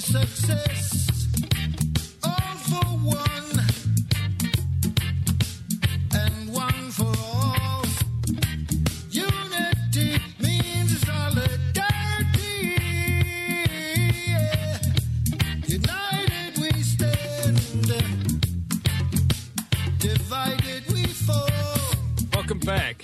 success, all for one, and one for all. Unity means solidarity. Yeah. United we stand, divided we fall. Welcome back.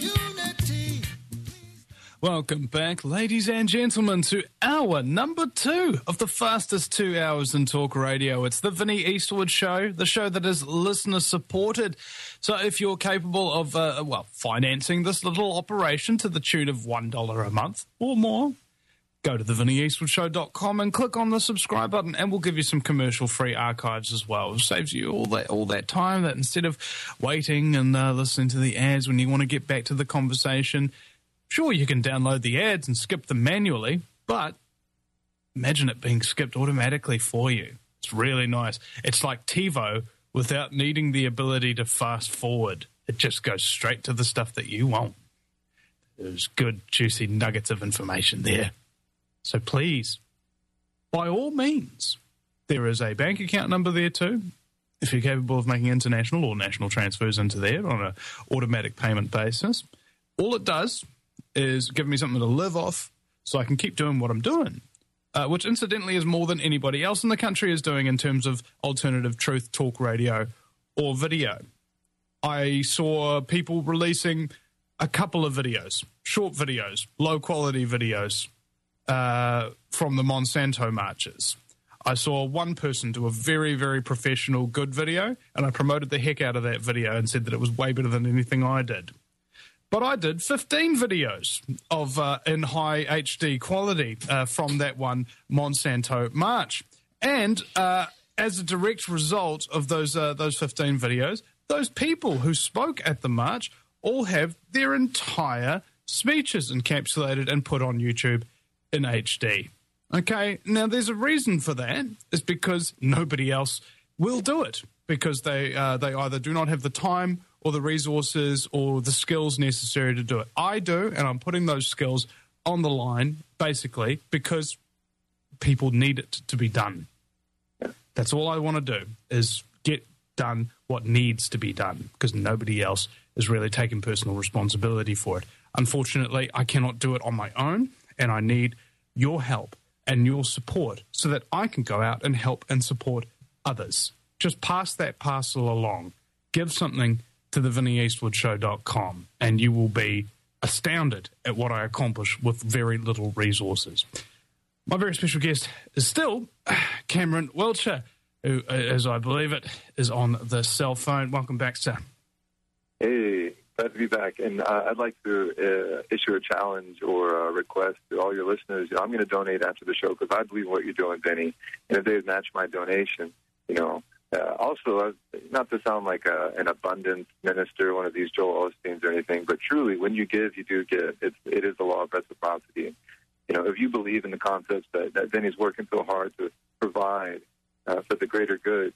Welcome back, ladies and gentlemen, to hour number 2 of the fastest 2 hours in talk radio. It's the Vinnie Eastwood Show, the show that is listener-supported. So if you're capable of, financing this little operation to the tune of $1 a month or more, go to thevinnieeastwoodshow.com and click on the subscribe button, and we'll give you some commercial-free archives as well. It saves you all that time that instead of waiting and listening to the ads when you want to get back to the conversation. Sure, you can download the ads and skip them manually, but imagine it being skipped automatically for you. It's really nice. It's like TiVo without needing the ability to fast forward. It just goes straight to the stuff that you want. There's good, juicy nuggets of information there. So please, by all means, there is a bank account number there too. If you're capable of making international or national transfers into there on an automatic payment basis, all it does is give me something to live off so I can keep doing what I'm doing, which incidentally is more than anybody else in the country is doing in terms of alternative truth talk radio or video. I saw people releasing a couple of videos, short videos, low-quality videos from the Monsanto marches. I saw one person do a very, very professional, good video, and I promoted the heck out of that video and said that it was way better than anything I did. But I did 15 videos of in high HD quality from that one Monsanto march. And as a direct result of those 15 videos, those people who spoke at the march all have their entire speeches encapsulated and put on YouTube in HD. Okay, now there's a reason for that. It's because nobody else will do it, because they either do not have the time or the resources or the skills necessary to do it. I do, and I'm putting those skills on the line, basically, because people need it to be done. That's all I want to do, is get done what needs to be done, because nobody else is really taking personal responsibility for it. Unfortunately, I cannot do it on my own, and I need your help and your support so that I can go out and help and support others. Just pass that parcel along. Give something to thevinnieeastwoodshow.com, and you will be astounded at what I accomplish with very little resources. My very special guest is still Cameron Wiltshire, who, as I believe it, is on the cell phone. Welcome back, sir. Hey, glad to be back. And I'd like to issue a challenge or a request to all your listeners. I'm going to donate after the show because I believe in what you're doing, Vinny. And if they would match my donation, also, not to sound like an abundance minister, one of these Joel Osteens or anything, but truly, when you give, you do give. It is the law of reciprocity. If you believe in the concepts that Vinny's working so hard to provide for the greater good,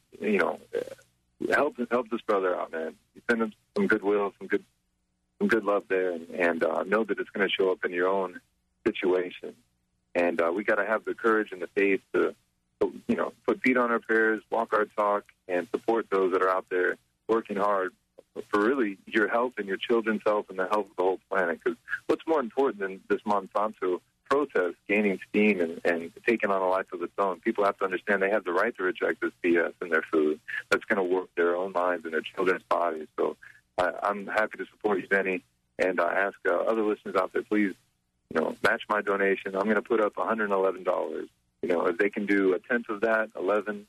help this brother out, man. You send him some goodwill, some good love there, and know that it's going to show up in your own situation. And we got to have the courage and the faith to put feet on our prayers, walk our talk, and support those that are out there working hard for really your health and your children's health and the health of the whole planet. Because what's more important than this Monsanto protest gaining steam and taking on a life of its own? People have to understand they have the right to reject this BS in their food that's going to work their own minds and their children's bodies. So I'm happy to support you, Benny, and I ask other listeners out there, please, match my donation. I'm going to put up $111. If they can do a tenth of that, $11,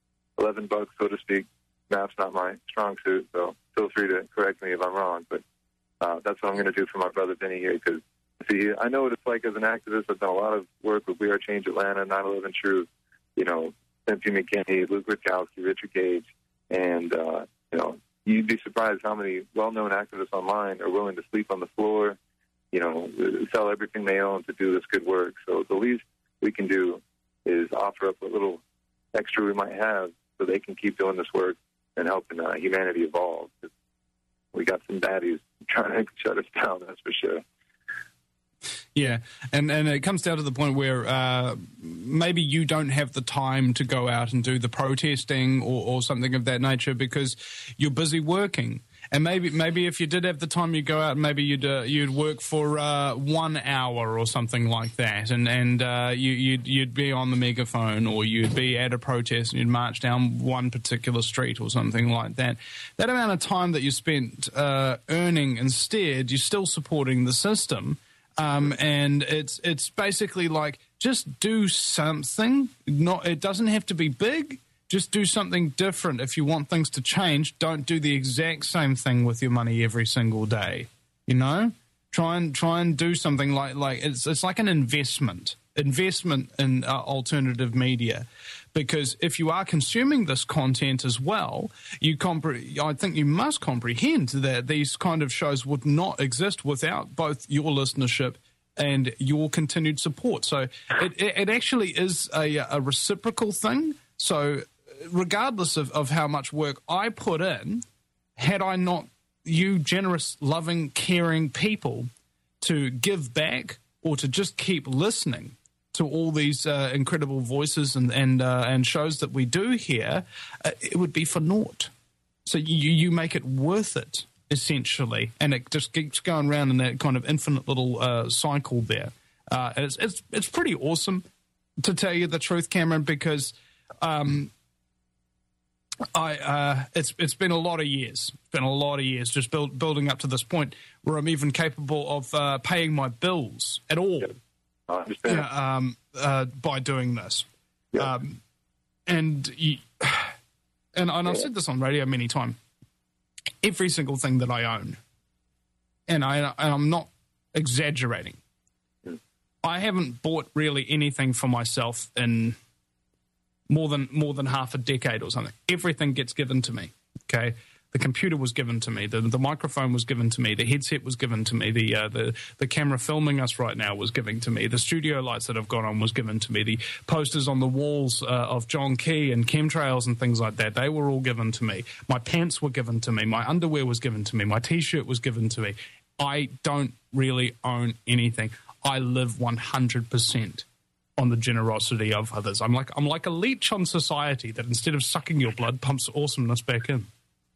so to speak. Math's not my strong suit, so feel free to correct me if I'm wrong. But that's what I'm going to do for my brother Vinny here, because, see, I know what it's like as an activist. I've done a lot of work with We Are Change Atlanta, 9/11 Truth, Cynthia McKinney, Luke Rutkowski, Richard Gage, and, you'd be surprised how many well-known activists online are willing to sleep on the floor, sell everything they own to do this good work. So the least we can do is offer up a little extra we might have so they can keep doing this work and helping humanity evolve. We got some baddies trying to shut us down, that's for sure. Yeah, and it comes down to the point where maybe you don't have the time to go out and do the protesting or something of that nature because you're busy working. And maybe if you did have the time, you'd go out and maybe you'd work for 1 hour or something like that, and you'd be on the megaphone or you'd be at a protest and you'd march down one particular street or something like that. That amount of time that you spent earning instead, you're still supporting the system. And it's basically like just do something. It doesn't have to be big. Just do something different. If you want things to change, don't do the exact same thing with your money every single day. You know, try and do something like it's like an investment in alternative media. Because if you are consuming this content as well, I think you must comprehend that these kind of shows would not exist without both your listenership and your continued support. So it actually is a reciprocal thing. So regardless of how much work I put in, had I not you generous, loving, caring people to give back or to just keep listening to all these incredible voices and shows that we do here, it would be for naught. So you make it worth it, essentially, and it just keeps going around in that kind of infinite little cycle there. It's pretty awesome, to tell you the truth, Cameron, because it's been a lot of years. It's been a lot of years just building up to this point where I'm even capable of paying my bills at all. Yep. I understand. By doing this. Yep. And I've said this on radio many times. Every single thing that I own, and I'm not exaggerating, I haven't bought really anything for myself in more than half a decade or something. Everything gets given to me. Okay, the computer was given to me. The microphone was given to me. The headset was given to me. The camera filming us right now was given to me. The studio lights that have gone on was given to me. The posters on the walls of John Key and chemtrails and things like that, they were all given to me. My pants were given to me. My underwear was given to me. My T-shirt was given to me. I don't really own anything. I live 100% on the generosity of others. I'm like a leech on society that instead of sucking your blood, pumps awesomeness back in.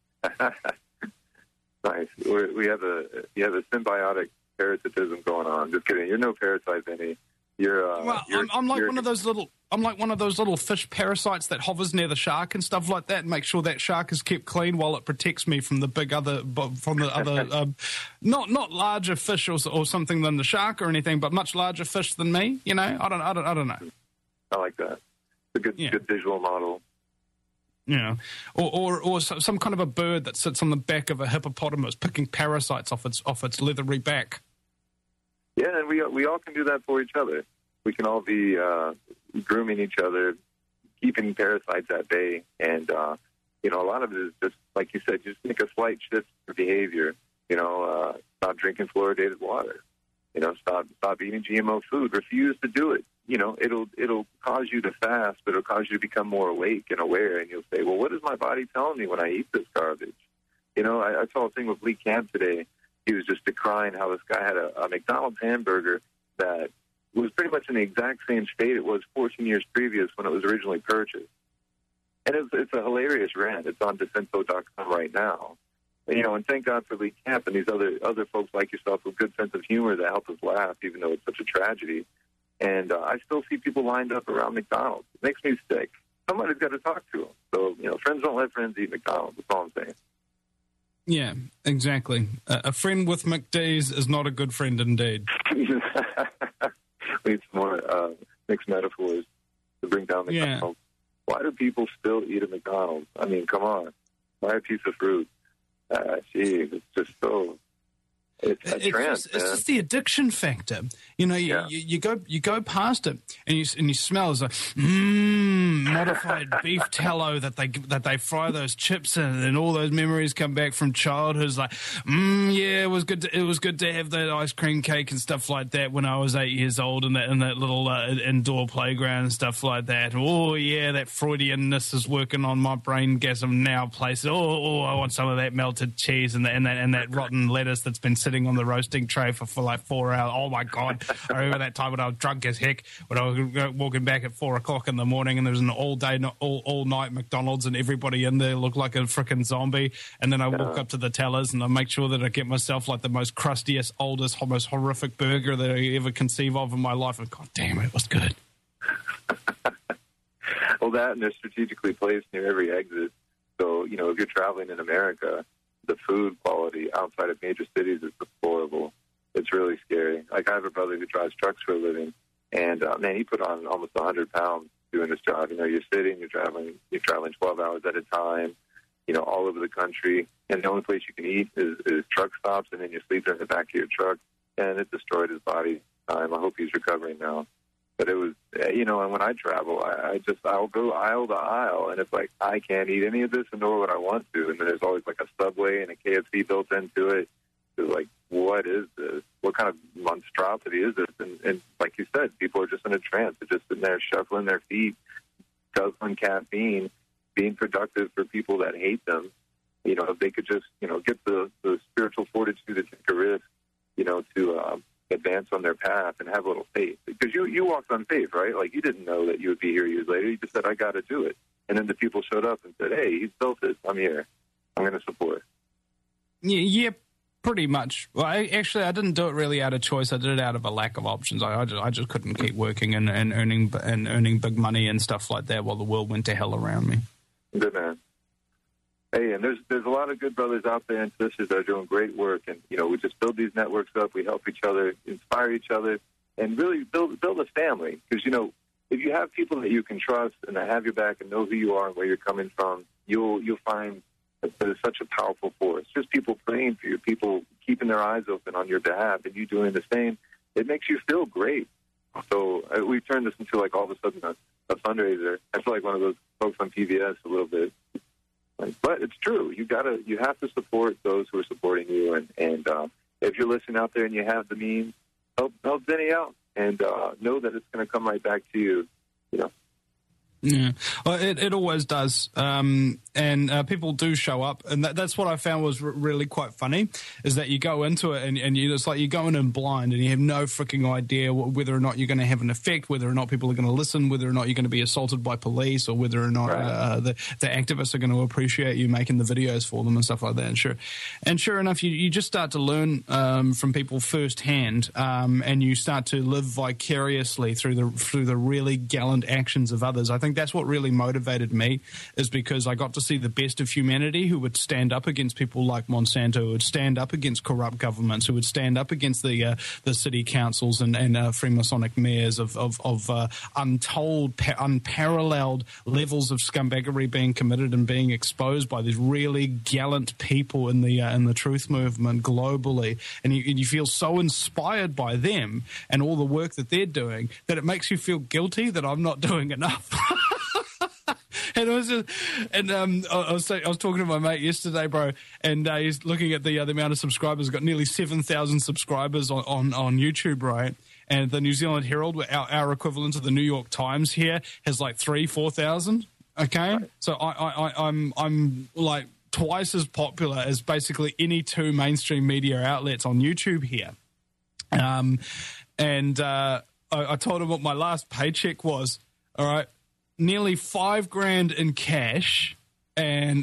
Nice. You have a symbiotic parasitism going on. Just kidding. You're no parasite, Benny. I'm like one of those little fish parasites that hovers near the shark and stuff like that, and make sure that shark is kept clean while it protects me from the other not larger fish or something than the shark or anything, but much larger fish than me. You know, I don't know. I like that. It's a good visual model. Yeah, or some kind of a bird that sits on the back of a hippopotamus picking parasites off its leathery back. Yeah, and we all can do that for each other. We can all be grooming each other, keeping parasites at bay, and a lot of it is just like you said, just make a slight shift in behavior. Stop drinking fluoridated water. Stop eating GMO food. Refuse to do it. It'll cause you to fast, but it'll cause you to become more awake and aware, and you'll say, well, what is my body telling me when I eat this garbage? I saw a thing with Lee Camp today. He was just decrying how this guy had a McDonald's hamburger that was pretty much in the exact same state it was 14 years previous when it was originally purchased. And it's a hilarious rant. It's on Decenso.com right now. And thank God for Lee Camp and these other folks like yourself with good sense of humor that help us laugh, even though it's such a tragedy. And I still see people lined up around McDonald's. It makes me sick. Somebody's got to talk to them. So, friends don't let friends eat McDonald's. That's all I'm saying. Yeah, exactly. A friend with McD's is not a good friend indeed. We need some more mixed metaphors to bring down McDonald's. Yeah. Why do people still eat at McDonald's? I mean, come on. Buy a piece of fruit. Geez, it's just so... It's a trend. It's just the addiction factor. You go past it and you smell it's like, modified beef tallow that they fry those chips in, and all those memories come back from childhood. It's like, yeah, it was good to have that ice cream cake and stuff like that when I was 8 years old in that little indoor playground and stuff like that. Oh yeah, that Freudianness is working on my brain gasm now. Places. Oh, I want some of that melted cheese and that rotten lettuce that's been sitting on the roasting tray for like 4 hours. Oh my God, I remember that time when I was drunk as heck when I was walking back at 4 o'clock in the morning and there was an all night McDonald's and everybody in there looked like a freaking zombie. And then I walk up to the tellers and I make sure that I get myself like the most crustiest, oldest, most horrific burger that I ever conceive of in my life. And God damn it was good. Well, that and they're strategically placed near every exit. So, you know, if you're traveling in America, the food quality outside of major cities is deplorable. It's really scary. Like, I have a brother who drives trucks for a living, and, man, he put on almost 100 pounds doing this job. You know, you're sitting, you're traveling 12 hours at a time, you know, all over the country, and the only place you can eat is truck stops, and then you sleep in the back of your truck, and it destroyed his body. I hope he's recovering now. But it was, you know, and when I travel, I'll go aisle to aisle, and it's like, I can't eat any of this, and nor would I want to. And then there's always like a Subway and a KFC built into it. It's like, what is this? What kind of monstrosity is this? And like you said, people are just in a trance. They're just sitting there shuffling their feet, guzzling caffeine, being productive for people that hate them. You know, if they could just, you know, get the spiritual fortitude to take a risk, you know, to advance on their path and have a little faith. Because you walked on faith, right? Like, you didn't know that you would be here years later. You just said, I got to do it. And then the people showed up and said, hey, he's built it. I'm here. I'm going to support. Yeah, pretty much. Well, I didn't do it really out of choice. I did it out of a lack of options. I just couldn't keep working and earning big money and stuff like that while the world went to hell around me. Good man. Hey, and there's a lot of good brothers out there and sisters that are doing great work, and you know, we just build these networks up. We help each other, inspire each other, and really build a family. Because you know, if you have people that you can trust and that have your back and know who you are and where you're coming from, you'll find that there's such a powerful force. Just people praying for you, people keeping their eyes open on your behalf, and you doing the same. It makes you feel great. So we've turned this into like all of a sudden a fundraiser. I feel like one of those folks on PBS a little bit. But it's true. You have to support those who are supporting you, and if you're listening out there and you have the means, help Vinny out, and know that it's going to come right back to you. You know. Yeah, well, it always does, and people do show up, and that's what I found was really quite funny, is that you go into it and it's like you're going in blind and you have no freaking idea whether or not you're going to have an effect, whether or not people are going to listen, whether or not you're going to be assaulted by police, or whether or not the activists are going to appreciate you making the videos for them and stuff like that. And sure enough, you just start to learn from people firsthand, and you start to live vicariously through the really gallant actions of others. I think that's what really motivated me, is because I got to see the best of humanity who would stand up against people like Monsanto, who would stand up against corrupt governments, who would stand up against the city councils and Freemasonic mayors of unparalleled levels of scumbaggery being committed and being exposed by these really gallant people in the truth movement globally. And you feel so inspired by them and all the work that they're doing that it makes you feel guilty that I'm not doing enough. And I was talking to my mate yesterday, bro, and he's looking at the amount of subscribers. He's got nearly 7,000 subscribers on YouTube, right? And the New Zealand Herald, our equivalent of the New York Times here, has like 4,000. Okay, right. So I'm like twice as popular as basically any two mainstream media outlets on YouTube here. I told him what my last paycheck was. All right. Nearly $5,000 in cash and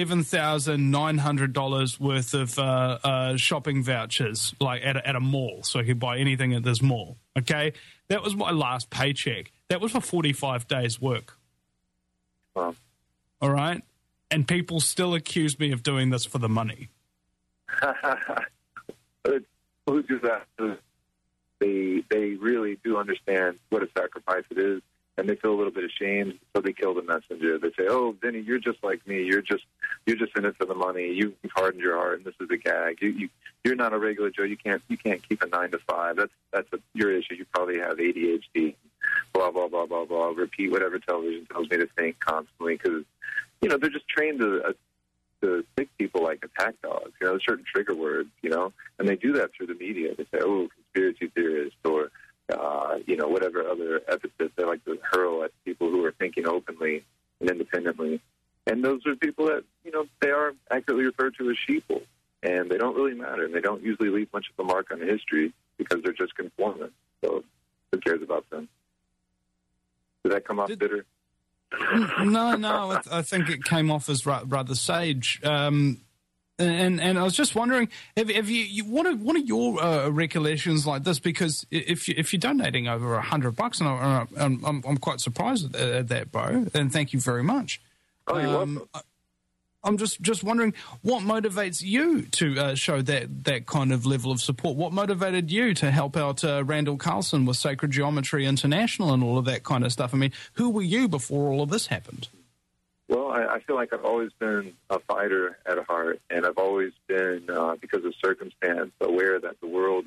$11,900 worth of shopping vouchers, like at a mall, so I could buy anything at this mall. Okay, that was my last paycheck. That was for 45 days' work. Wow. All right, and people still accuse me of doing this for the money. Who do that? They really do understand what a sacrifice it is. And they feel a little bit ashamed, so they kill the messenger. They say, "Oh, Vinny, you're just like me. You're just in it for the money. You've hardened your heart, and this is a gag. You're not a regular Joe. You can't keep a 9 to 5. That's your issue. You probably have ADHD, blah, blah, blah, blah, blah, repeat whatever television tells me to think constantly because, you know, they're just trained to think people like attack dogs, you know, certain trigger words, you know, and they do that through the media. They say, oh, conspiracy theorist or, you know, whatever other epithets they like to hurl at people who are thinking openly and independently. And those are people that, you know, they are accurately referred to as sheeple, and they don't really matter, and they don't usually leave much of a mark on history because they're just conformists. So who cares about them? Did that come off bitter? No, I think it came off as rather sage. And I was just wondering, have you what are your recollections like this? Because if you're donating over $100, and I'm quite surprised at that, Bo, and thank you very much. Oh, you're welcome. I'm just wondering what motivates you to show that kind of level of support. What motivated you to help out Randall Carlson with Sacred Geometry International and all of that kind of stuff? I mean, who were you before all of this happened? Well, I feel like I've always been a fighter at heart, and I've always been, because of circumstance, aware that the world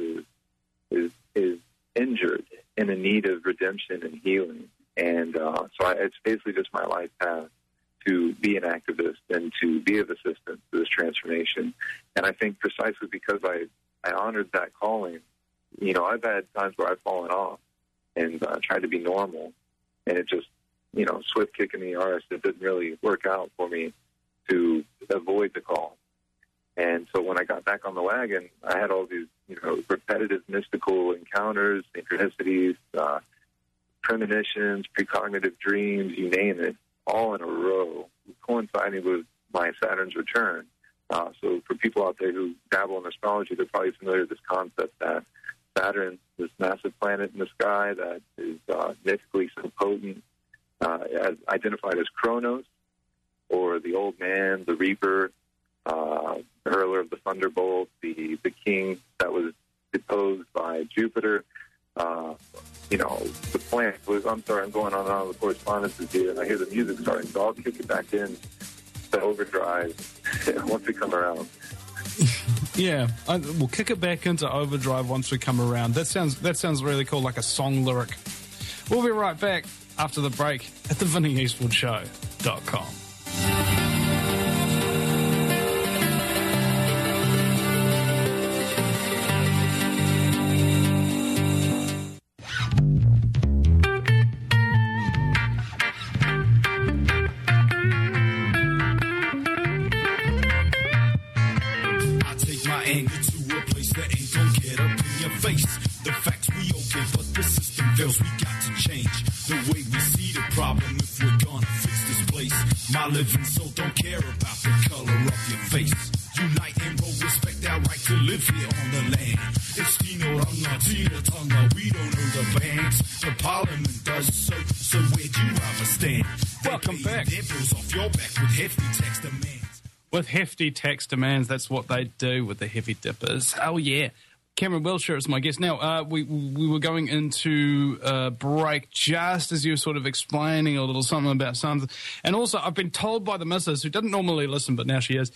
is injured and in need of redemption and healing. And so it's basically just my life path to be an activist and to be of assistance to this transformation. And I think precisely because I honored that calling, you know, I've had times where I've fallen off and tried to be normal, and it just, you know, swift kick in the arse, it didn't really work out for me to avoid the call. And so when I got back on the wagon, I had all these, you know, repetitive mystical encounters, synchronicities, premonitions, precognitive dreams, you name it, all in a row, coinciding with my Saturn's return. So for people out there who dabble in astrology, they're probably familiar with this concept that Saturn, this massive planet in the sky that is mythically so potent, as identified as Kronos, or the old man, the reaper, the hurler of the thunderbolt, the king that was deposed by Jupiter. You know, the planet was, I'm sorry, I'm going on and on with correspondences here, and I hear the music starting, so I'll kick it back in to overdrive once we come around. Yeah, we'll kick it back into overdrive once we come around. That sounds really cool, like a song lyric. We'll be right back after the break at the VinnyEastwoodShow.com. Living soul don't care about the color of your face. Unite and roll, respect our right to live here on the land. It's Tino Ranga, Tina Tonga, we don't know the banks. The parliament does so where'd you rather stand? Welcome back. Off your back with hefty tax demands. With hefty tax demands, that's what they do with the heavy dippers. Oh, yeah. Cameron Wiltshire is my guest. Now, we were going into break just as you were sort of explaining a little something about something. And also, I've been told by the missus, who doesn't normally listen, but now she is,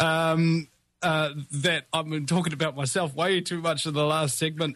that I've been talking about myself way too much in the last segment.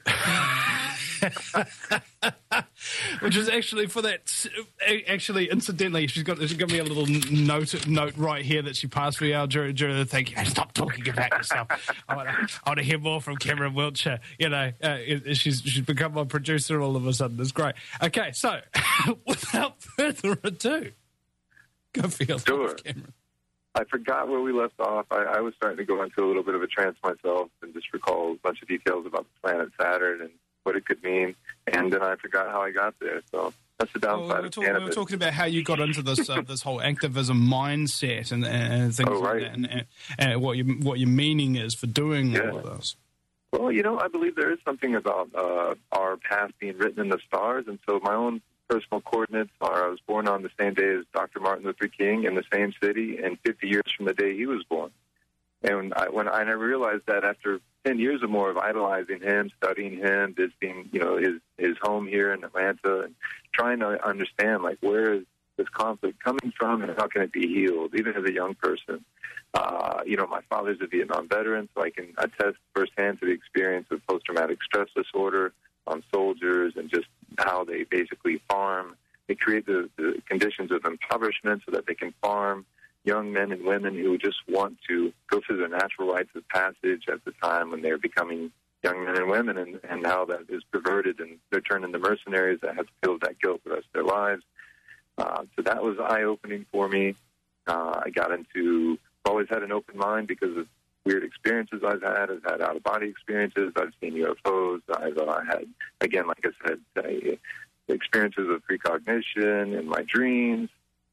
Which is actually for that. Actually, incidentally, she's got me a little note right here that she passed me out during the thing. Stop talking about yourself. I want to hear more from Cameron Wiltshire. You know, she's become my producer all of a sudden. It's great. Okay, so without further ado, go for yourself, Sure. Cameron. I forgot where we left off. I was starting to go into a little bit of a trance myself and just recall a bunch of details about the planet Saturn and what it could mean, and then I forgot how I got there. So that's the downside of cannabis. We were talking about how you got into this this whole activism mindset and things like that, and what your meaning is for doing all of this. Well, you know, I believe there is something about our path being written in the stars, and so my own personal coordinates are I was born on the same day as Dr. Martin Luther King in the same city, and 50 years from the day he was born. And when I realized that after 10 years or more of idolizing him, studying him, visiting, you know, his home here in Atlanta, and trying to understand, like, where is this conflict coming from and how can it be healed, even as a young person. You know, my father's a Vietnam veteran, so I can attest firsthand to the experience of post-traumatic stress disorder on soldiers and just how they basically farm. They create the conditions of impoverishment so that they can farm young men and women who just want to go through their natural rites of passage at the time when they're becoming young men and women, and how that is perverted, and they're turned into mercenaries that have to feel that guilt the rest of their lives. So that was eye-opening for me. I've always had an open mind because of weird experiences I've had. I've had out-of-body experiences. I've seen UFOs. I've had, again, like I said, experiences of precognition in my dreams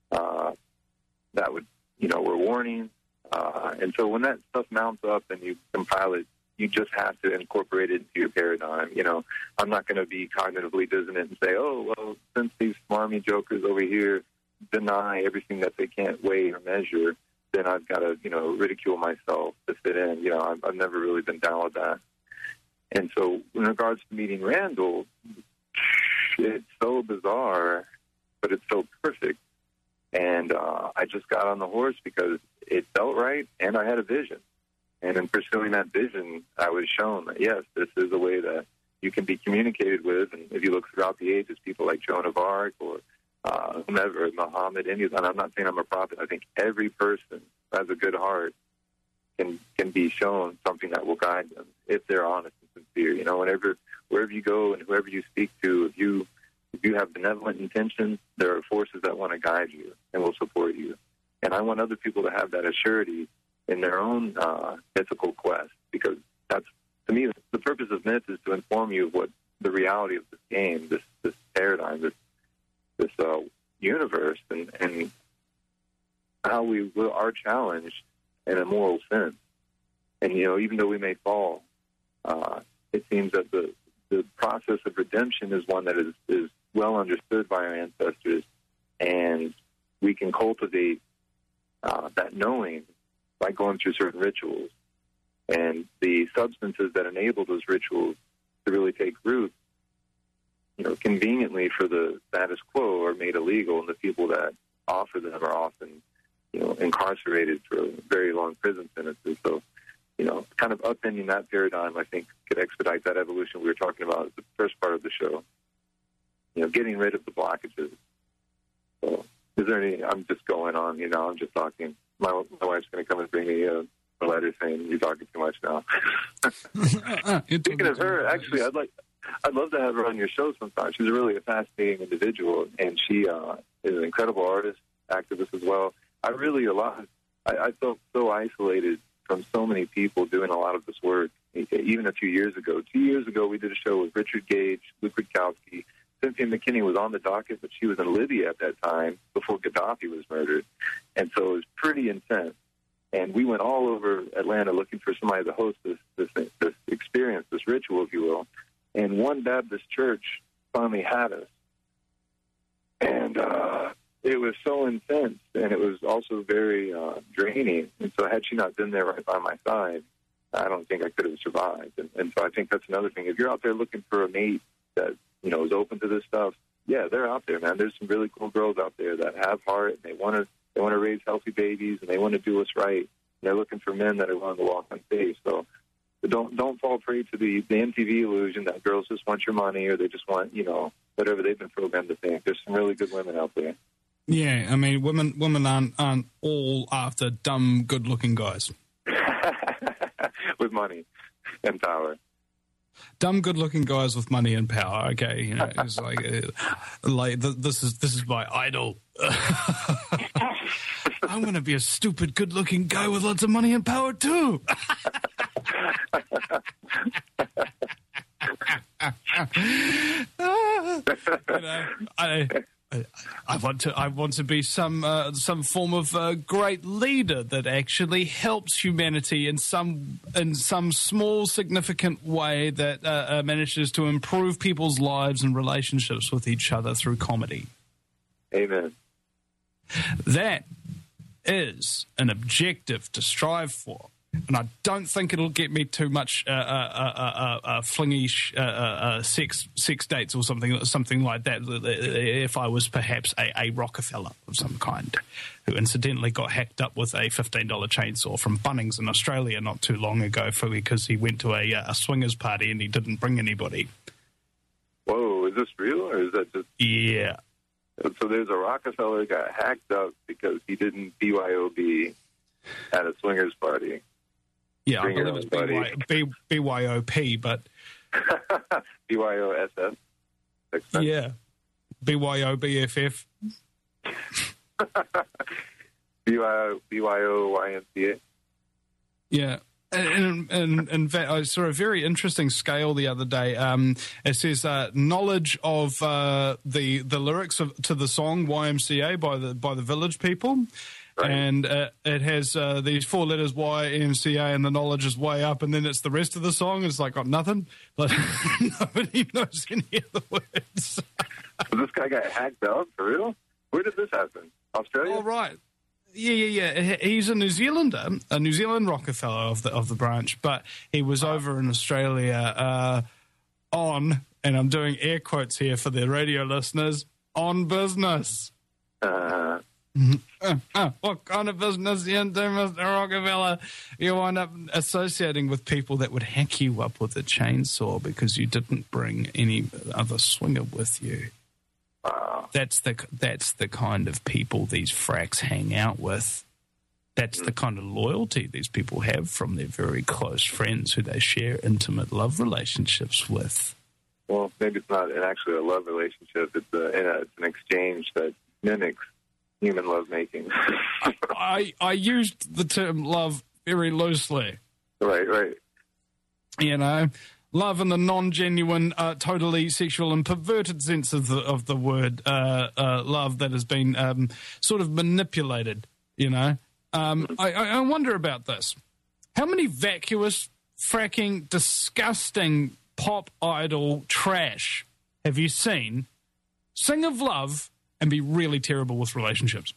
that were warning. And so when that stuff mounts up and you compile it, you just have to incorporate it into your paradigm. I'm not going to be cognitively dissonant and say, oh, well, since these smarmy jokers over here deny everything that they can't weigh or measure, then I've got to, ridicule myself to fit in. I've never really been down with that. And so in regards to meeting Randall, it's so bizarre, but it's so perfect. And I just got on the horse because it felt right, and I had a vision. And in pursuing that vision, I was shown that, yes, this is a way that you can be communicated with. And if you look throughout the ages, people like Joan of Arc or whomever, Muhammad, and I'm not saying I'm a prophet. I think every person who has a good heart can be shown something that will guide them if they're honest and sincere. Wherever you go and whoever you speak to, if you have benevolent intentions, there are forces that want to guide you and will support you. And I want other people to have that assurity in their own mythical quest, because that's, to me, the purpose of myth is to inform you of what the reality of this game, this paradigm, this universe, and how we are challenged in a moral sense. And, even though we may fall, it seems that the process of redemption is one that is well understood by our ancestors, and we can cultivate that knowing by going through certain rituals. And the substances that enable those rituals to really take root, conveniently for the status quo, are made illegal, and the people that offer them are often, incarcerated for very long prison sentences. So, kind of upending that paradigm, I think, could expedite that evolution we were talking about at the first part of the show. Getting rid of the blockages. So, is there any? I'm just going on. I'm just talking. My wife's going to come and bring me a letter saying you're talking too much now. Speaking of her, actually, I'd love to have her on your show sometime. She's really a fascinating individual, and she is an incredible artist, activist as well. I felt so isolated from so many people doing a lot of this work, even a few years ago. 2 years ago, we did a show with Richard Gage, Luke Rutkowski. Cynthia McKinney was on the docket, but she was in Libya at that time before Gaddafi was murdered. And so it was pretty intense. And we went all over Atlanta looking for somebody to host this experience, this ritual, if you will. And one Baptist church finally had us. And it was so intense, and it was also very draining. And so had she not been there right by my side, I don't think I could have survived. And so I think that's another thing. If you're out there looking for a mate that, is open to this stuff, yeah, they're out there, man. There's some really cool girls out there that have heart, and they want to raise healthy babies, and they want to do what's right. And they're looking for men that are willing to walk on faith. So don't fall prey to the MTV illusion that girls just want your money, or they just want, whatever they've been programmed to think. There's some really good women out there. Yeah, I mean, women aren't all after dumb, good-looking guys. With money and power. Dumb, good-looking guys with money and power. Okay, it's this is my idol. I'm going to be a stupid, good-looking guy with lots of money and power too. I want to be some form of great leader that actually helps humanity in some small significant way that manages to improve people's lives and relationships with each other through comedy. Amen. That is an objective to strive for. And I don't think it'll get me too much flingy sex dates or something like that. If I was perhaps a Rockefeller of some kind, who incidentally got hacked up with a $15 chainsaw from Bunnings in Australia not too long ago because he went to a swingers party and he didn't bring anybody. Whoa, Is this real, or is that just... Yeah. So there's a Rockefeller got hacked up because he didn't BYOB at a swingers party. Yeah, I Bring your believe it's own BYOP, but... BYOSF. Yeah. BYOBFF. BYOYMCA. Yeah. And in fact, I saw a very interesting scale the other day. It says knowledge of the lyrics to the song YMCA by the Village People, right. And it has these 4 letters YMCA, and the knowledge is way up, and then it's the rest of the song. It's like got nothing. Like nobody knows any of the words. So this guy got hacked out for real? Where did this happen? Australia? Oh, right. Yeah. He's a New Zealander, a New Zealand Rockefeller of the branch, but he was over in Australia on, and I'm doing air quotes here for the radio listeners, on business. What kind of business you into, Mr. Rockefeller? You wind up associating with people that would hack you up with a chainsaw because you didn't bring any other swinger with you. That's the kind of people these fracks hang out with. That's the kind of loyalty these people have from their very close friends who they share intimate love relationships with. Well, maybe it's not actually a love relationship. It's an exchange that mimics human lovemaking. I used the term love very loosely. Right. You know, love in the non-genuine, totally sexual and perverted sense of the word love that has been sort of manipulated, you know. I wonder about this. How many vacuous, fracking, disgusting pop idol trash have you seen sing of love and be really terrible with relationships?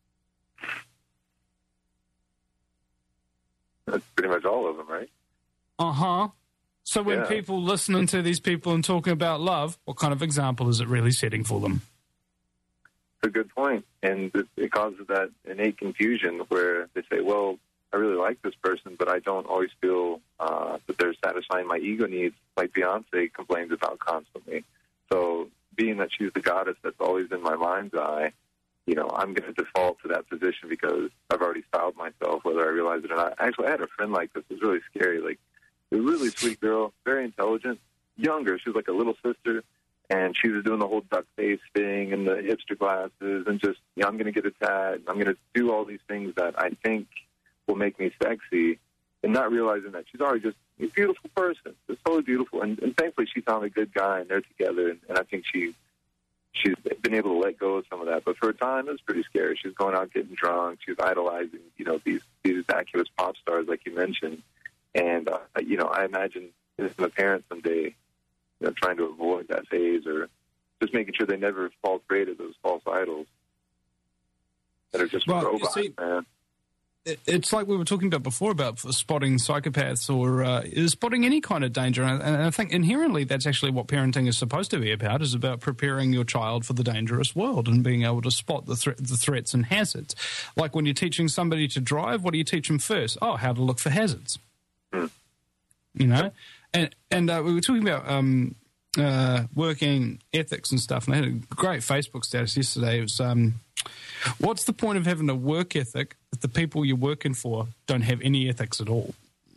That's pretty much all of them, right? Uh-huh. So when people listening to these people and talking about love, what kind of example is it really setting for them? It's a good point. And it causes that innate confusion where they say, well, I really like this person, but I don't always feel that they're satisfying my ego needs, like Beyonce complains about constantly. So being that she's the goddess that's always in my mind's eye, you know, I'm going to default to that position because I've already styled myself, whether I realize it or not. Actually, I had a friend like this. It was really scary. Like, a really sweet girl, very intelligent, younger. She was like a little sister, and she was doing the whole duck face thing and the hipster glasses and just, you know, I'm going to get a tat. I'm going to do all these things that I think will make me sexy, and not realizing that she's already just a beautiful person. Just totally beautiful. And thankfully, she found a good guy, and they're together, and I think she's been able to let go of some of that. But for a time, it was pretty scary. She was going out getting drunk. She was idolizing, you know, these vacuous pop stars like you mentioned. And, you know, I imagine as a parent someday, you know, trying to avoid that phase or just making sure they never fall prey to those false idols that are just robots, man. It's like we were talking about before about spotting psychopaths or spotting any kind of danger. And I think inherently that's actually what parenting is supposed to be about, is about preparing your child for the dangerous world and being able to spot the threats and hazards. Like when you're teaching somebody to drive, what do you teach them first? Oh, how to look for hazards. You know? And we were talking about working ethics and stuff, and I had a great Facebook status yesterday. It was, what's the point of having a work ethic if the people you're working for don't have any ethics at all?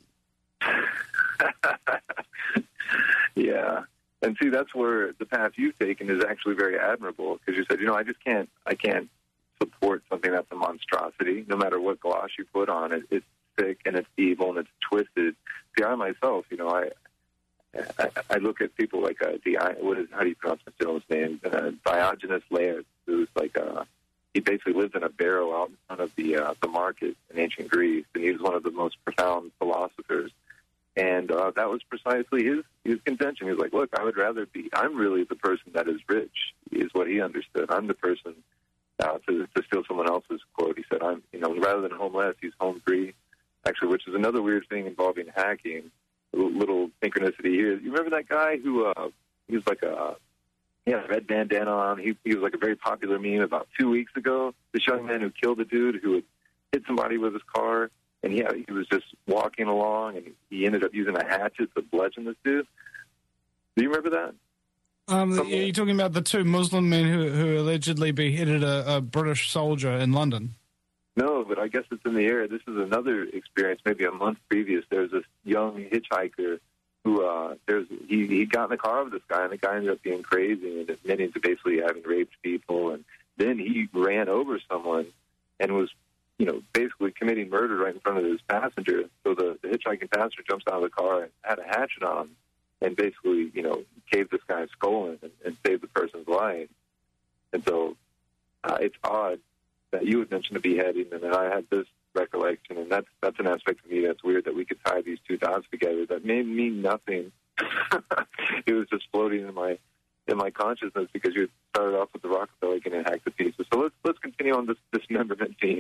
Yeah. And see, that's where the path you've taken is actually very admirable, because you said, you know, I can't support something that's a monstrosity, no matter what gloss you put on it. It's sick and it's evil and it's twisted. See, I myself, you know, I look at people like how do you pronounce this gentleman's name? Diogenes Laertius, who's like he basically lived in a barrel out in front of the market in ancient Greece, and he was one of the most profound philosophers. And that was precisely his contention. He was like, look, I'm really the person that is rich, is what he understood. I'm the person, to steal someone else's quote, he said, I'm, you know, rather than homeless, he's home free. Actually, which is another weird thing involving hacking. A little synchronicity here. You remember that guy who he was like a red bandana on? He was like a very popular meme about 2 weeks ago. This young man who killed a dude who had hit somebody with his car, and he was just walking along, and he ended up using a hatchet to bludgeon this dude. Do you remember that? You're talking about the two Muslim men who allegedly beheaded a British soldier in London. No, but I guess it's in the air. This is another experience. Maybe a month previous, there's this young hitchhiker who he got in the car with this guy, and the guy ended up being crazy and admitting to basically having raped people, and then he ran over someone and was, basically committing murder right in front of his passenger. So the hitchhiking passenger jumps out of the car and had a hatchet on him and basically, caved this guy's skull in and saved the person's life. And so it's odd that you would mention a beheading, and then I had this recollection, and that's an aspect of me that's weird, that we could tie these two dots together that may mean nothing. It was just floating in my consciousness because you started off with the Rockefeller getting hacked to pieces. So let's continue on this dismemberment theme.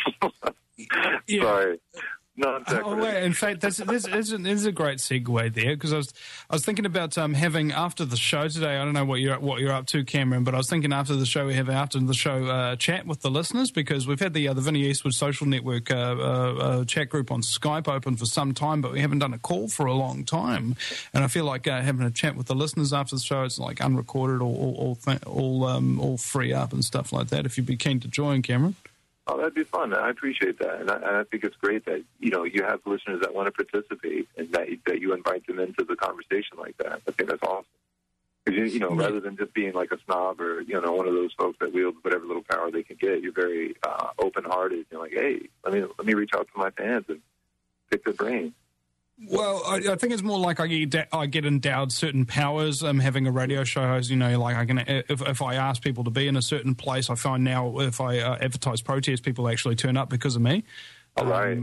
Yeah. Sorry. In fact, this is a great segue there, because I was thinking about having after the show today. I don't know what you're up to, Cameron, but I was thinking after the show we have chat with the listeners, because we've had the Vinnie Eastwood Social Network chat group on Skype open for some time, but we haven't done a call for a long time, and I feel like having a chat with the listeners after the show. It's like unrecorded, all free up and stuff like that. If you'd be keen to join, Cameron. Oh, that'd be fun. I appreciate that, and I think it's great that you have listeners that want to participate, and that you invite them into the conversation like that. I think that's awesome. Because rather than just being like a snob or one of those folks that wields whatever little power they can get, you're very open-hearted. You're like, hey, let me reach out to my fans and pick their brain. Well, I think it's more like I get endowed certain powers. Having a radio show host, like I can, if I ask people to be in a certain place, I find now if I advertise protest, people actually turn up because of me. All right.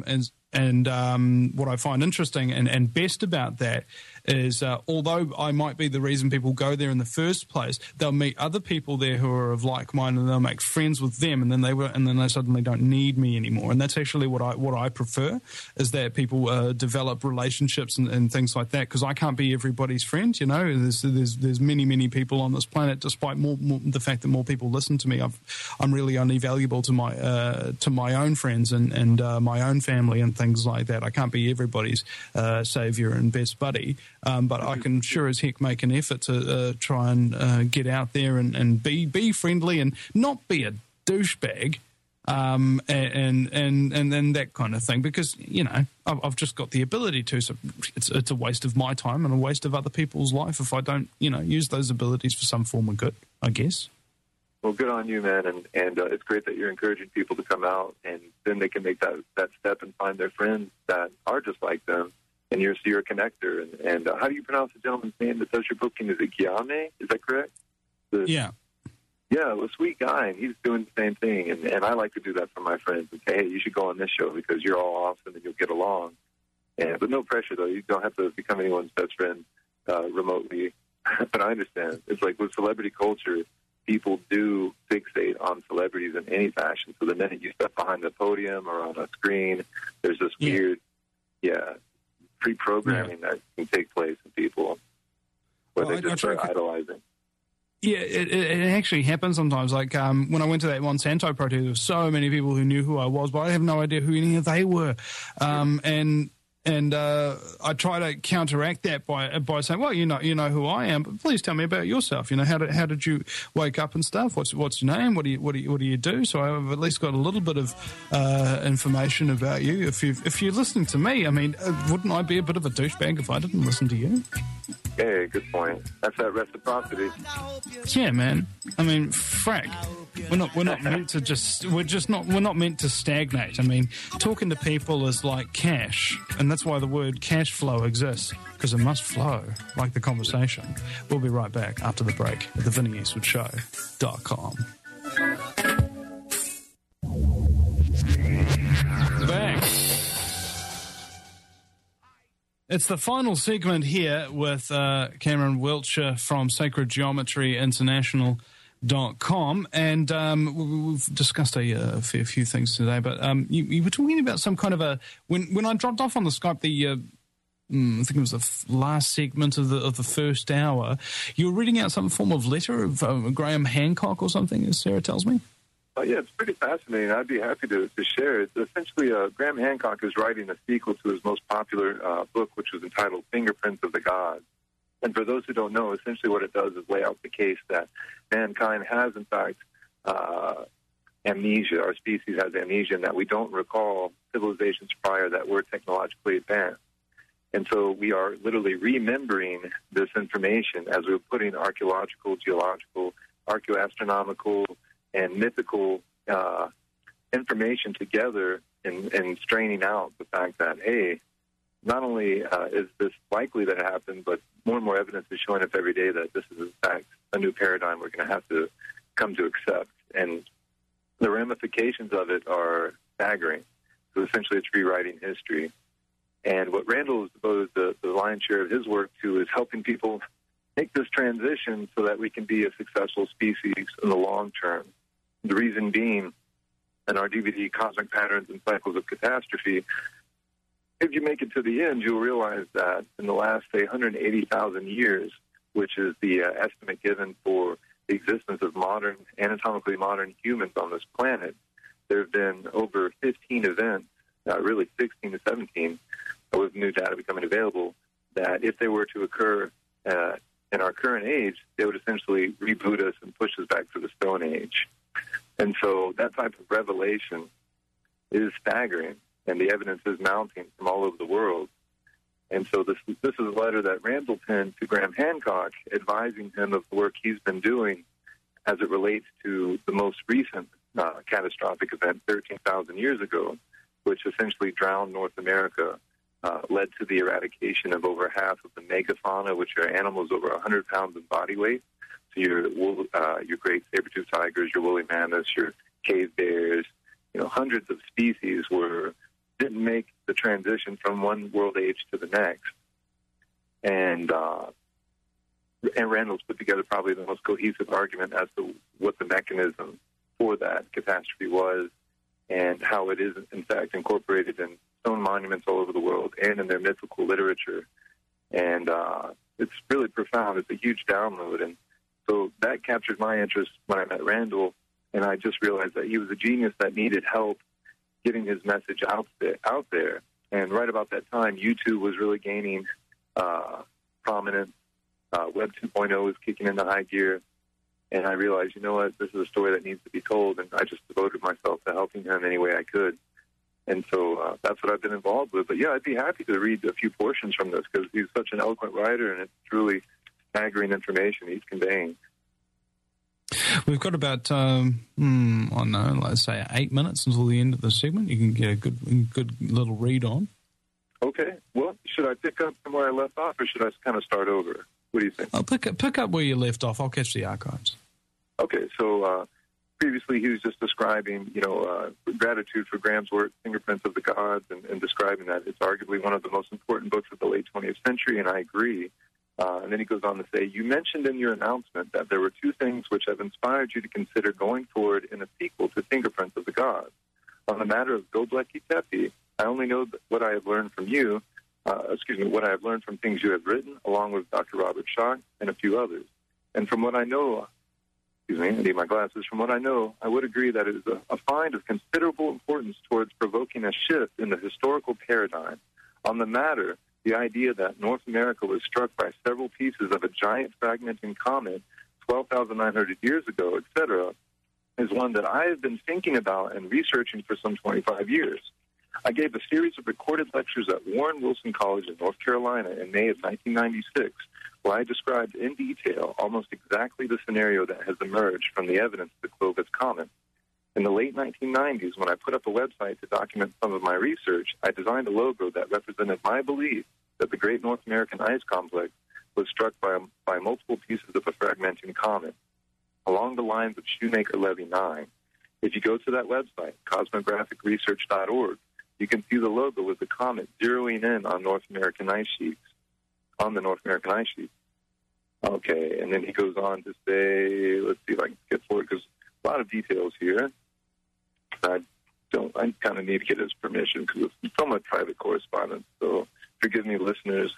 And what I find interesting and best about that is, although I might be the reason people go there in the first place, they'll meet other people there who are of like mind, and they'll make friends with them, and then they suddenly don't need me anymore. And that's actually what I prefer, is that people develop relationships and things like that, because I can't be everybody's friend. There's many people on this planet. Despite the fact that more people listen to me, I'm really only valuable to my own friends and my own family and things like that. I can't be everybody's savior and best buddy. But I can sure as heck make an effort to try and get out there and be friendly and not be a douchebag, and then that kind of thing, because I've just got the ability to. So it's a waste of my time and a waste of other people's life if I don't use those abilities for some form of good, I guess. Well, good on you, man, and it's great that you're encouraging people to come out, and then they can make that step and find their friends that are just like them. And you're a connector. And how do you pronounce the gentleman's name that does your booking? Is it Guillaume? Is that correct? Yeah. Yeah, well, sweet guy, and he's doing the same thing. And I like to do that for my friends and say, hey, you should go on this show because you're all awesome and you'll get along. But no pressure, though. You don't have to become anyone's best friend remotely. But I understand. It's like with celebrity culture, people do fixate on celebrities in any fashion. So the minute you step behind the podium or on a screen, there's this weird, pre-programming that can take place in people where they just start idolizing. Yeah, it actually happens sometimes. Like when I went to that Monsanto protest, there were so many people who knew who I was, but I have no idea who any of they were. And I try to counteract that by saying, well, you know who I am, but please tell me about yourself. How did you wake up and stuff? What's your name? What do you do? So I've at least got a little bit of information about you. If you're listening to me, I mean, wouldn't I be a bit of a douchebag if I didn't listen to you? Yeah, good point. That's that reciprocity. Yeah, man. I mean, frack. We're not meant to we're not meant to stagnate. I mean, talking to people is like cash, and that's why the word cash flow exists, because it must flow like the conversation. We'll be right back after the break at theVinnieEastwoodShow.com. Back. It's the final segment here with Cameron Wiltshire from Sacred Geometry International.com, and we've discussed a few things today, but you were talking about some kind of when I dropped off on the Skype, I think it was the last segment of the first hour, you were reading out some form of letter of Graham Hancock or something, as Sarah tells me. Yeah, it's pretty fascinating. I'd be happy to share it. Essentially, Graham Hancock is writing a sequel to his most popular book, which was entitled Fingerprints of the Gods. And for those who don't know, essentially what it does is lay out the case that mankind has, in fact, amnesia. Our species has amnesia, and that we don't recall civilizations prior that were technologically advanced. And so we are literally remembering this information as we're putting archaeological, geological, archaeoastronomical, and mythical information together and straining out the fact that, hey, not only is this likely that it happened, but more and more evidence is showing up every day that this is, in fact, a new paradigm we're going to have to come to accept. And the ramifications of it are staggering. So essentially it's rewriting history. And what Randall has devoted the lion's share of his work to is helping people make this transition so that we can be a successful species in the long term. The reason being, in our DVD, Cosmic Patterns and Cycles of Catastrophe, if you make it to the end, you'll realize that in the last, say, 180,000 years, which is the estimate given for the existence of anatomically modern humans on this planet, there have been over 15 events, really 16 to 17, with new data becoming available, that if they were to occur in our current age, they would essentially reboot us and push us back to the Stone Age. And so that type of revelation is staggering, and the evidence is mounting from all over the world. And so this is a letter that Randall penned to Graham Hancock, advising him of the work he's been doing as it relates to the most recent catastrophic event 13,000 years ago, which essentially drowned North America, led to the eradication of over half of the megafauna, which are animals over 100 pounds in body weight. So your great saber-toothed tigers, your woolly mammoths, your cave bears, hundreds of species didn't make the transition from one world age to the next. And Randall's put together probably the most cohesive argument as to what the mechanism for that catastrophe was and how it is, in fact, incorporated in stone monuments all over the world and in their mythical literature. And it's really profound. It's a huge download. And so that captured my interest when I met Randall, and I just realized that he was a genius that needed help getting his message out there. And right about that time, YouTube was really gaining prominence. Web 2.0 was kicking into high gear. And I realized, you know what, this is a story that needs to be told, and I just devoted myself to helping him any way I could. And so that's what I've been involved with. But, yeah, I'd be happy to read a few portions from this because he's such an eloquent writer, and it's truly staggering information he's conveying. We've got about, let's say 8 minutes until the end of the segment. You can get a good little read on. Okay. Well, should I pick up from where I left off, or should I kind of start over? What do you think? I'll pick up where you left off. I'll catch the archives. Okay. So previously he was just describing, gratitude for Graham's work, Fingerprints of the Gods, and describing that it's arguably one of the most important books of the late 20th century, and I agree. And then he goes on to say, you mentioned in your announcement that there were two things which have inspired you to consider going forward in a sequel to Fingerprints of the Gods. On the matter of Göbekli Tepe, I only know what I have learned from you, what I have learned from things you have written, along with Dr. Robert Schoch and a few others. And from what I know, I need my glasses. From what I know, I would agree that it is a find of considerable importance towards provoking a shift in the historical paradigm. On the matter, the idea that North America was struck by several pieces of a giant fragmenting comet 12,900 years ago, etc., is one that I have been thinking about and researching for some 25 years. I gave a series of recorded lectures at Warren Wilson College in North Carolina in May of 1996, where I described in detail almost exactly the scenario that has emerged from the evidence of the Clovis Comet. In the late 1990s, when I put up a website to document some of my research, I designed a logo that represented my belief that the Great North American Ice Complex was struck by multiple pieces of a fragmenting comet, along the lines of Shoemaker-Levy 9. If you go to that website, cosmographicresearch.org, you can see the logo with the comet zeroing in on North American ice sheets, on the North American ice sheets. Okay, and then he goes on to say, let's see if I can skip forward, because a lot of details here. I kind of need to get his permission because it's somewhat private correspondence, so forgive me, listeners.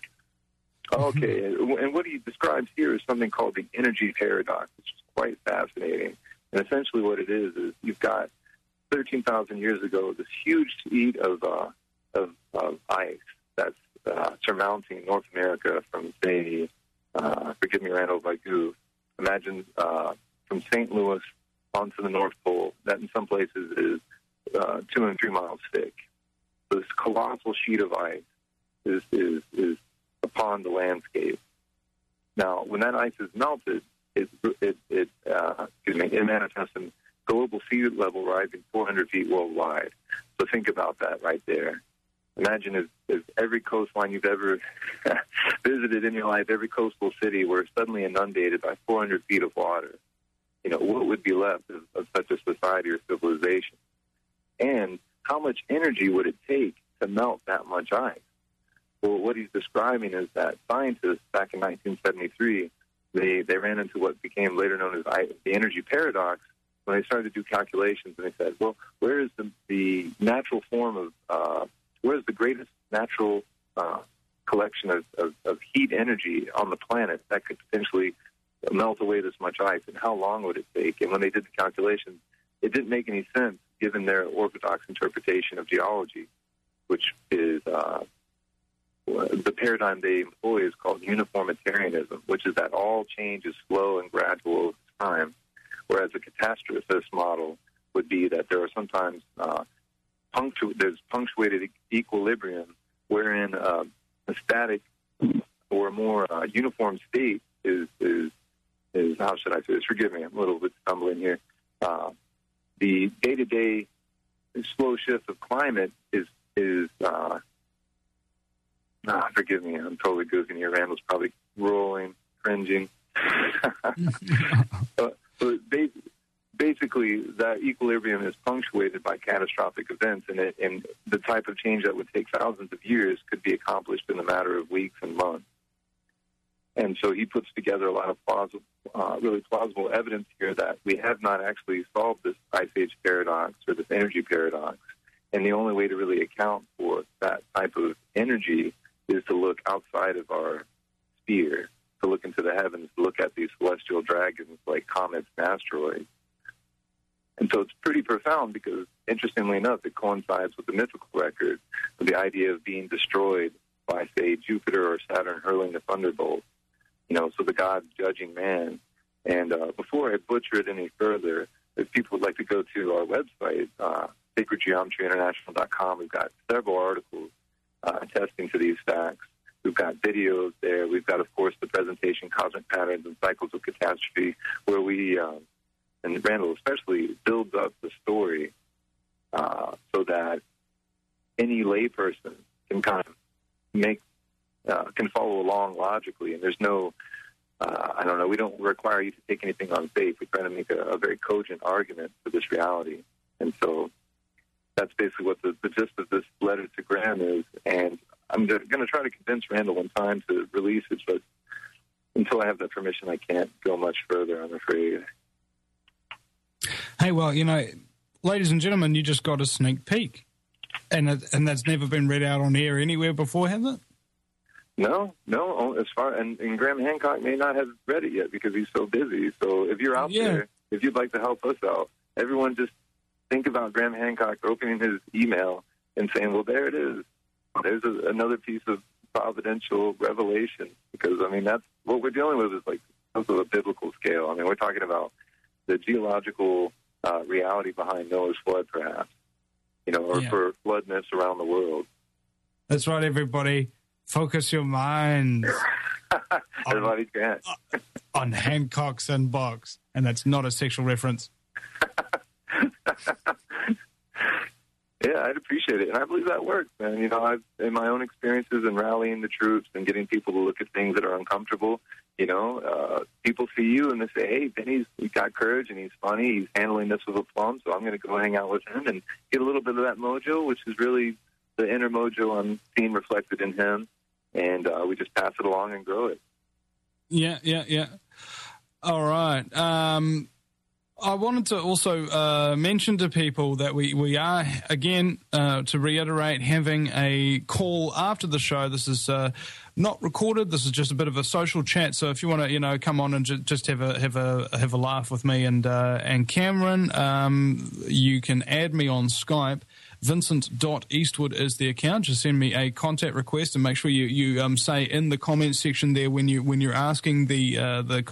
Okay, and what he describes here is something called the energy paradox, which is quite fascinating. And essentially what it is you've got 13,000 years ago this huge sheet of ice that's surmounting North America from, say, forgive me, Randall, if I goof. Imagine from St. Louis onto the North Pole, that in some places is 2 and 3 miles thick. So this colossal sheet of ice is upon the landscape. Now, when that ice is melted, it manifests in global sea level rising 400 feet worldwide. So think about that right there. Imagine if every coastline you've ever visited in your life, every coastal city, were suddenly inundated by 400 feet of water. What would be left of such a society or civilization? And how much energy would it take to melt that much ice? Well, what he's describing is that scientists back in 1973, they ran into what became later known as the energy paradox when they started to do calculations, and they said, well, where is the natural form of, where is the greatest natural collection of heat energy on the planet that could potentially melt away this much ice, and how long would it take? And when they did the calculations, it didn't make any sense given their orthodox interpretation of geology, which is the paradigm they employ is called uniformitarianism, which is that all change is slow and gradual over time, whereas a catastrophist model would be that there are sometimes there's punctuated equilibrium wherein a static or more uniform state is how should I say this? Forgive me, I'm a little bit stumbling here. The day-to-day slow shift of climate is forgive me, I'm totally goofing here. Randall's probably rolling, cringing. But basically, that equilibrium is punctuated by catastrophic events, and the type of change that would take thousands of years could be accomplished in a matter of weeks and months. And so he puts together a lot of really plausible evidence here that we have not actually solved this ice age paradox or this energy paradox. And the only way to really account for that type of energy is to look outside of our sphere, to look into the heavens, to look at these celestial dragons like comets and asteroids. And so it's pretty profound because, interestingly enough, it coincides with the mythical record of the idea of being destroyed by, say, Jupiter or Saturn hurling the thunderbolt. So the gods judging man. And before I butcher it any further, if people would like to go to our website, sacredgeometryinternational.com, we've got several articles attesting to these facts. We've got videos there. We've got, of course, the presentation, Cosmic Patterns and Cycles of Catastrophe, where we, and Randall especially, builds up the story so that any layperson can kind of can follow along logically. And there's no, we don't require you to take anything on faith. We try to make a very cogent argument for this reality. And so that's basically what the gist of this letter to Graham is. And I'm going to try to convince Randall in time to release it, but until I have that permission, I can't go much further, I'm afraid. Hey, well, ladies and gentlemen, you just got a sneak peek. And that's never been read out on air anywhere before, has it? No. As far and Graham Hancock may not have read it yet because he's so busy. So if you're out there, if you'd like to help us out, everyone just think about Graham Hancock opening his email and saying, "Well, there it is. There's another piece of providential revelation." Because that's what we're dealing with is like of a biblical scale. We're talking about the geological reality behind Noah's flood, perhaps, for flood myths around the world. That's right, everybody. Focus your minds. Everybody's got on Hancock's inbox, and that's not a sexual reference. Yeah, I'd appreciate it, and I believe that works, man. I've in my own experiences in rallying the troops and getting people to look at things that are uncomfortable. People see you and they say, "Hey, Benny's got courage and he's funny. He's handling this with aplomb, so I'm going to go hang out with him and get a little bit of that mojo, which is really the inner mojo I'm seeing reflected in him." And we just pass it along and grow it. Yeah. All right. I wanted to also mention to people that we are, again, to reiterate, having a call after the show. This is not recorded. This is just a bit of a social chat. So if you want to, come on and just have a laugh with me and Cameron, you can add me on Skype. Vincent.Eastwood is the account. Just send me a contact request and make sure you say in the comments section there when you're asking the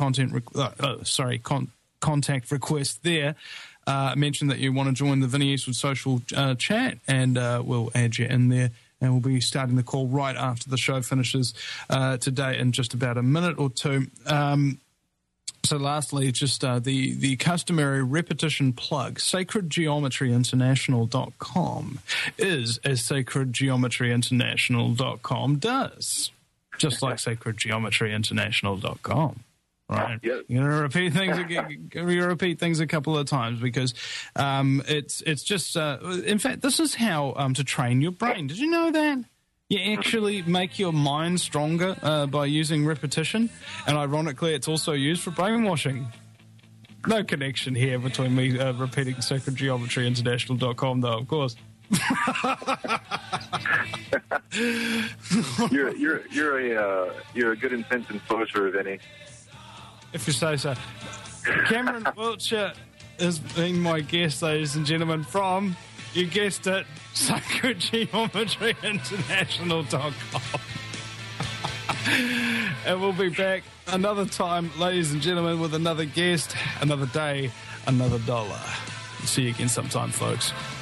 contact request there. Mention that you want to join the Vinnie Eastwood social chat, and we'll add you in there. And we'll be starting the call right after the show finishes today in just about a minute or two. So lastly, just the customary repetition plug, sacredgeometryinternational.com is as sacredgeometryinternational.com does, just like sacredgeometryinternational.com. Right. Yes. You're gonna repeat things again. You repeat things a couple of times because it's just. In fact, this is how to train your brain. Did you know that you actually make your mind stronger by using repetition? And ironically, it's also used for brainwashing. No connection here between me repeating sacredgeometryinternational.com, though. Of course. You're a good intense influencer, Vinny. If you say so. Cameron Wiltshire has been my guest, ladies and gentlemen, from, you guessed it, sacredgeometryinternational.com. And we'll be back another time, ladies and gentlemen, with another guest, another day, another dollar. See you again sometime, folks.